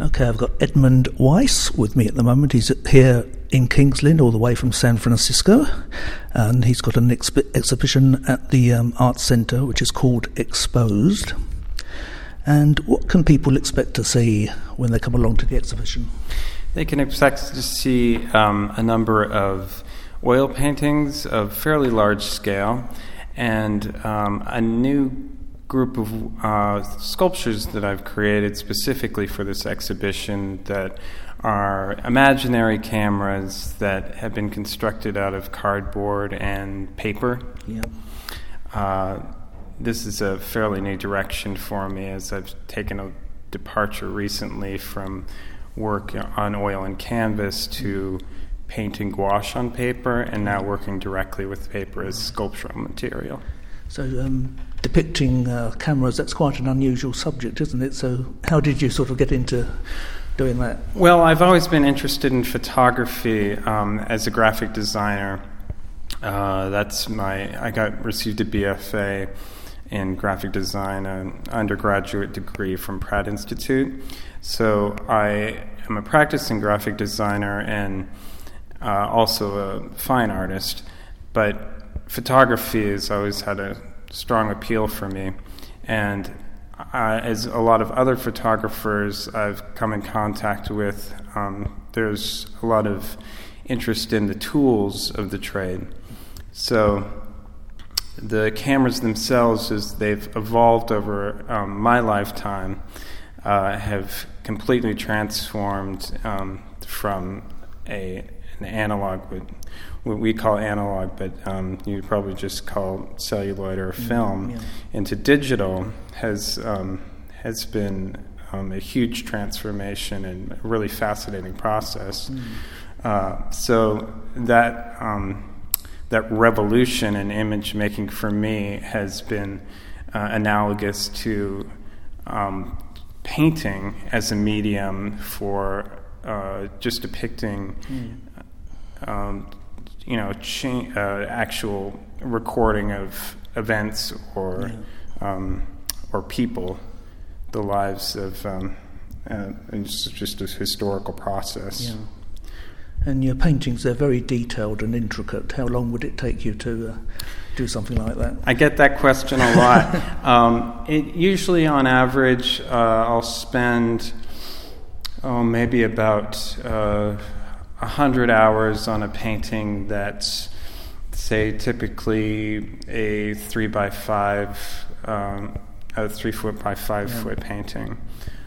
Okay, I've got Edmund Weiss with me at the moment. He's here in Kings Lynn, all the way from San Francisco, and he's got an exhibition at the Arts Centre, which is called Exposed. And what can people expect to see when they come along to the exhibition? They can expect to see a number of oil paintings of fairly large scale and a new group of sculptures that I've created specifically for this exhibition that are imaginary cameras that have been constructed out of cardboard and paper. Yeah. This is a fairly new direction for me, as I've taken a departure recently from work on oil and canvas to painting gouache on paper, and now working directly with paper as sculptural material. So depicting cameras, that's quite an unusual subject, isn't it? So how did you sort of get into doing that? Well, I've always been interested in photography as a graphic designer. I received a BFA in graphic design, an undergraduate degree from Pratt Institute. So I am a practicing graphic designer and also a fine artist, but photography has always had a strong appeal for me. And as a lot of other photographers I've come in contact with, there's a lot of interest in the tools of the trade. So the cameras themselves, as they've evolved over my lifetime, have completely transformed from an analog, what we call analog, but you'd probably just call celluloid or film, into digital, has been a huge transformation and a really fascinating process. So that revolution in image making for me has been analogous to painting as a medium for just depicting actual recording of events or people, the lives of it's just a historical process. Yeah. And your paintings, they're very detailed and intricate. How long would it take you to do something like that? I get that question a lot. Usually, on average, I'll spend maybe about 100 hours on a painting that's, say, typically a 3 by 5, a 3 foot by 5 foot painting.